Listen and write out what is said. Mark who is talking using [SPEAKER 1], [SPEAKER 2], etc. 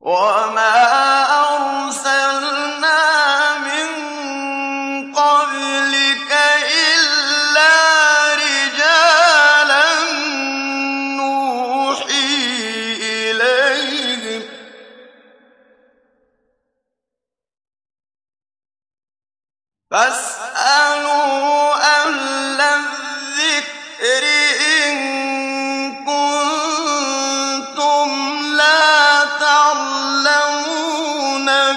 [SPEAKER 1] وَمَا أَرْسَلْنَا مِن قَبْلِكَ إِلَّا رِجَالًا نُّوحِي إِلَيْهِمْ ۚ فَاسْأَلُوا